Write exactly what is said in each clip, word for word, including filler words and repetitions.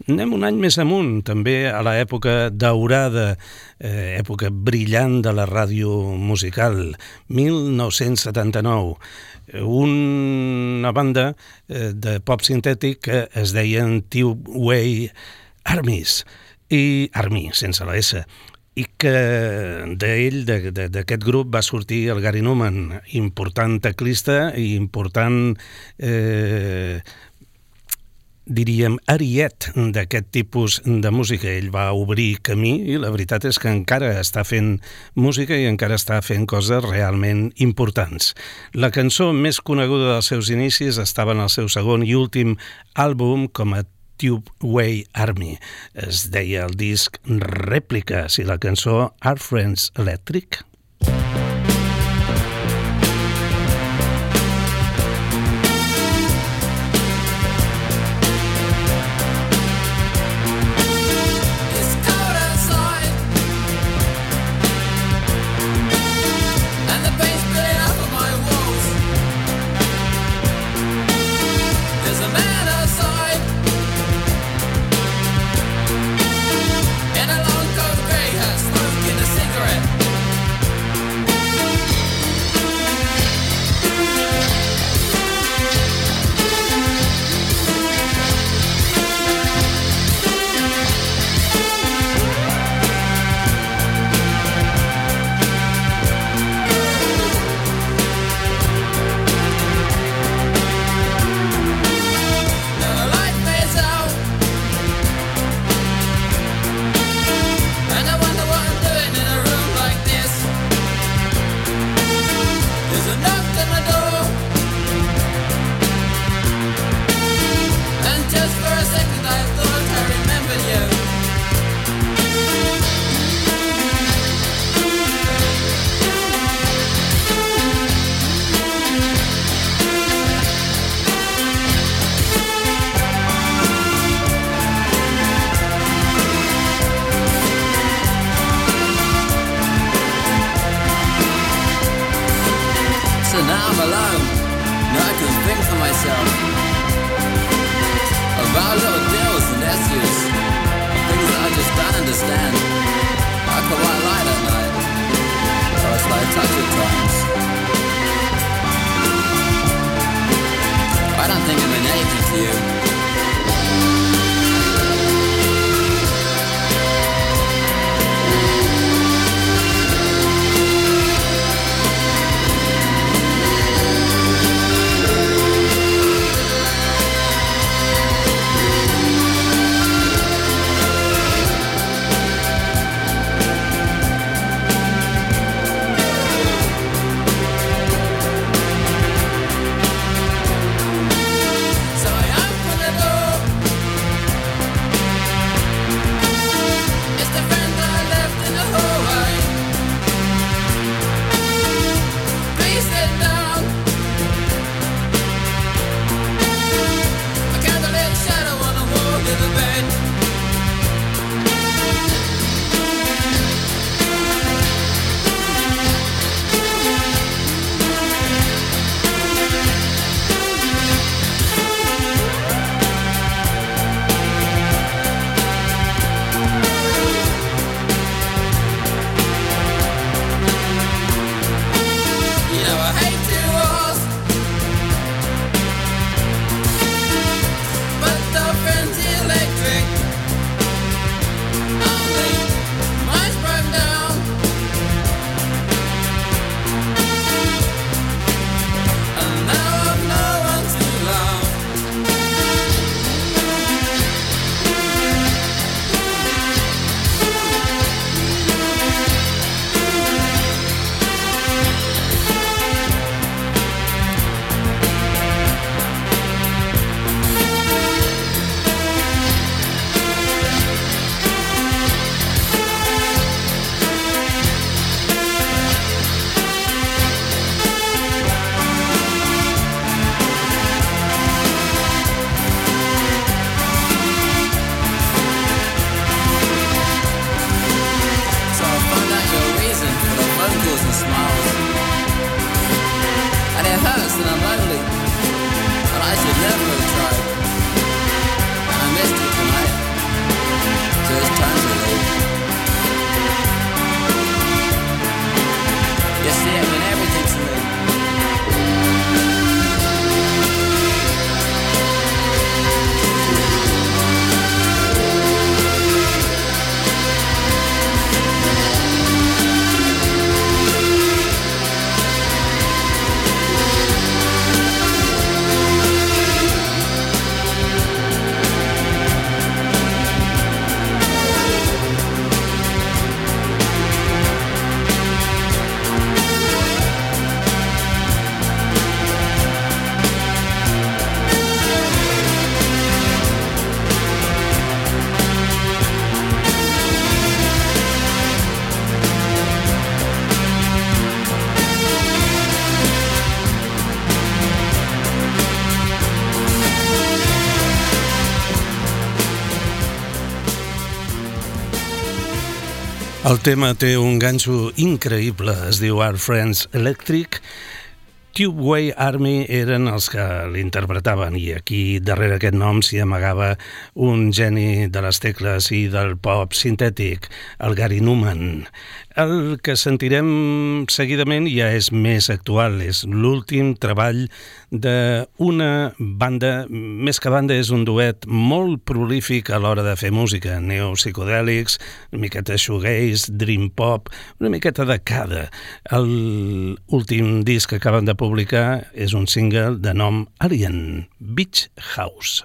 Anem un any més amunt, també a l'època daurada, eh, època brillant de la ràdio musical, mil nou-cents setanta-nou. Una banda eh, de pop sintètic que es deien Two-Way Armies, i Army, sense la S, i que d'ell, d'aquest grup, va sortir el Gary Numan, important teclista i important, eh, diríem, ariet d'aquest tipus de música. Ell va obrir camí i la veritat és que encara està fent música i encara està fent coses realment importants. La cançó més coneguda dels seus inicis estava en el seu segon i últim àlbum com a Two-Way Army. Es deia el disc Rèpliques i la cançó Are Friends Electric? In a long coat grey hat, smoking a cigarette. El tema té un ganxo increïble, es diu Our Friends Electric. Tubeway Army eren els que l'interpretaven i aquí darrere aquest nom s'hi amagava un geni de les tecles i del pop sintètic, el Gary Numan. El que sentirem seguidament ja és més actual, és l'últim treball d'una banda, més que banda és un duet molt prolífic a l'hora de fer música, neopsicodèlics, una miqueta shoegaze, dream pop, una miqueta de cada. L'últim disc que acaben de publicar és un single de nom Alien, Beach House.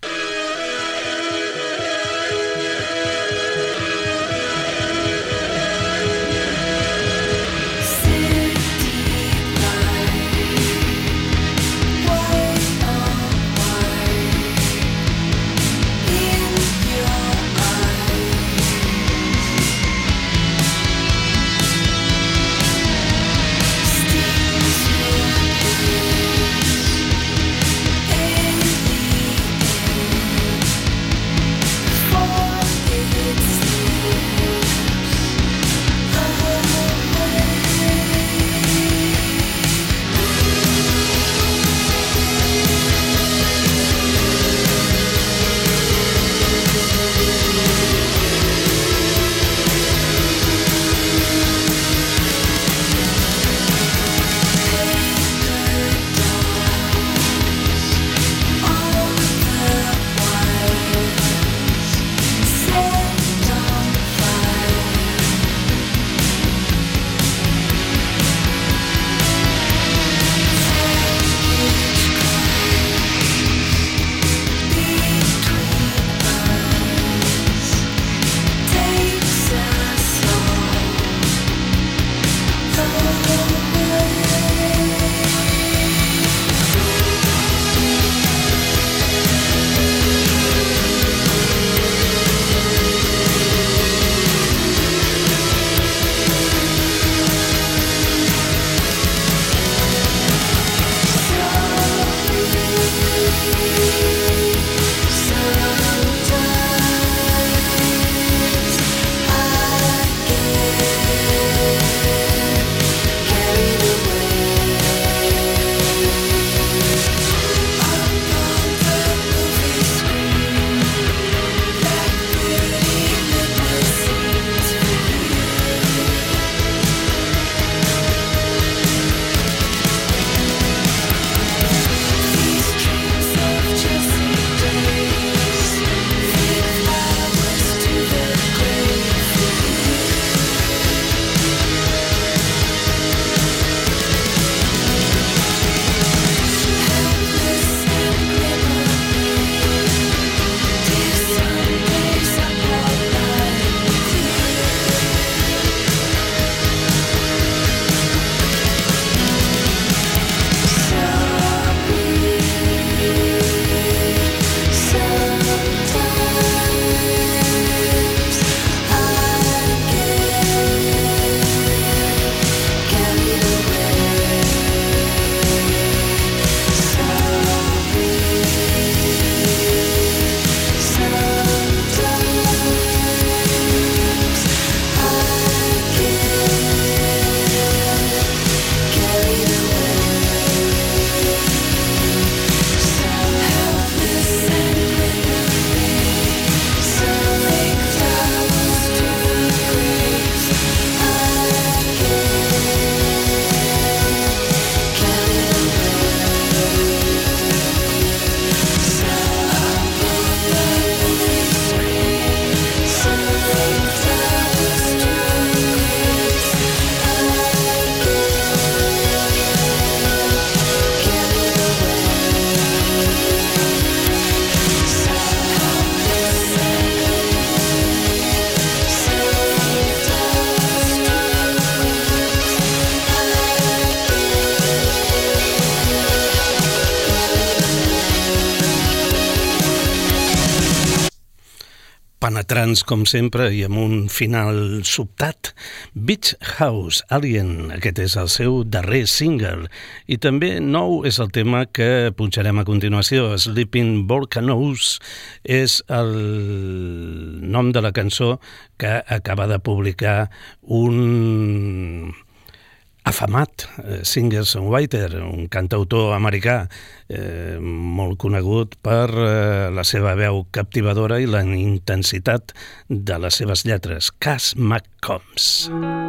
penetrants com sempre i amb un final sobtat. Beach House, Alien, aquest és el seu darrer single i també nou és el tema que punxarem a continuació. Sleeping Volcanoes és el nom de la cançó que acaba de publicar un afamat singer-songwriter, un cantautor americà eh, molt conegut per eh, la seva veu captivadora i la intensitat de les seves lletres, Cass McCombs.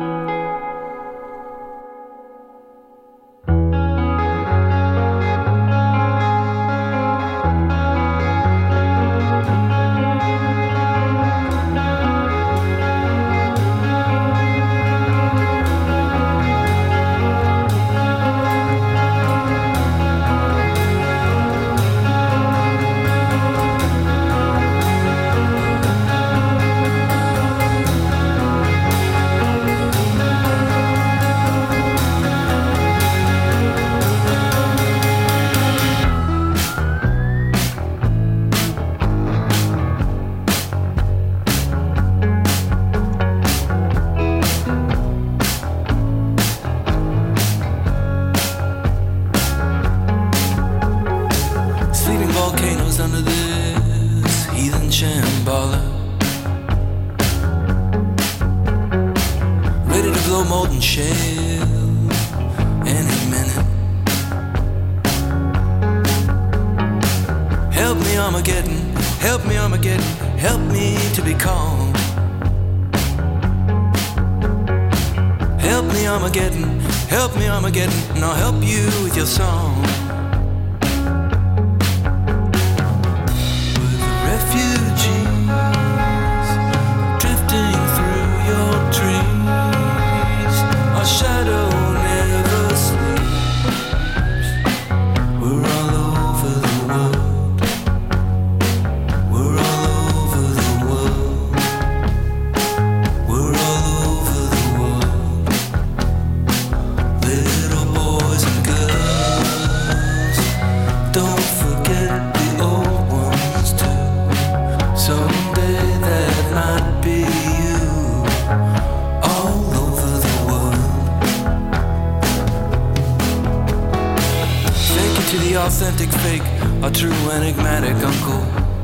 Authentic, fake, a true enigmatic uncle.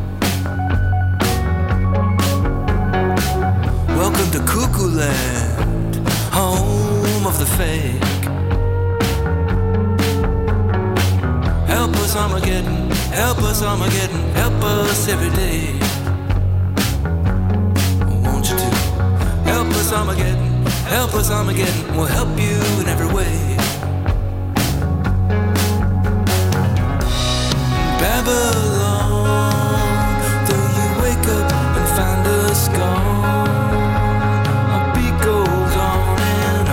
Welcome to Cuckoo Land, home of the fake. Help us Armageddon, help us Armageddon, help us every day. Won't you do? Help us Armageddon, help us Armageddon, we'll help you in every way. Babylon, though you wake up and find us gone, our beat goes on and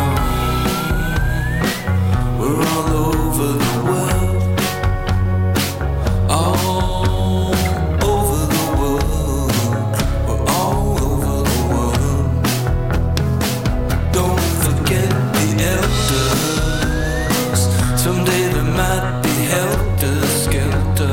on. We're all over the world, all over the world, we're all over the world. Don't forget the elders, someday there might be helter-skelter.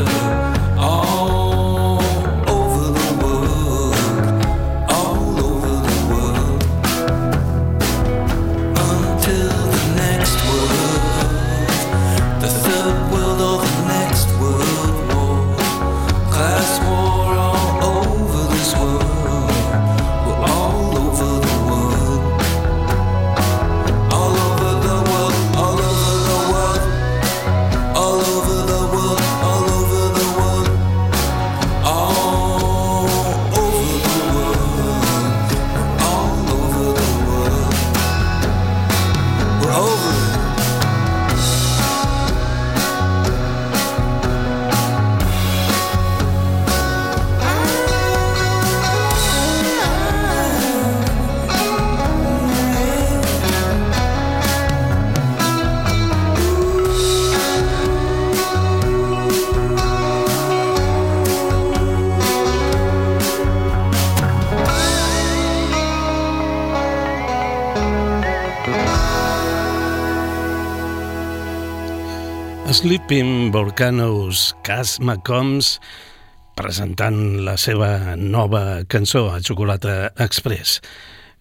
Sleeping Volcanoes, Cass McCombs, presentant la seva nova cançó a Xocolata Express.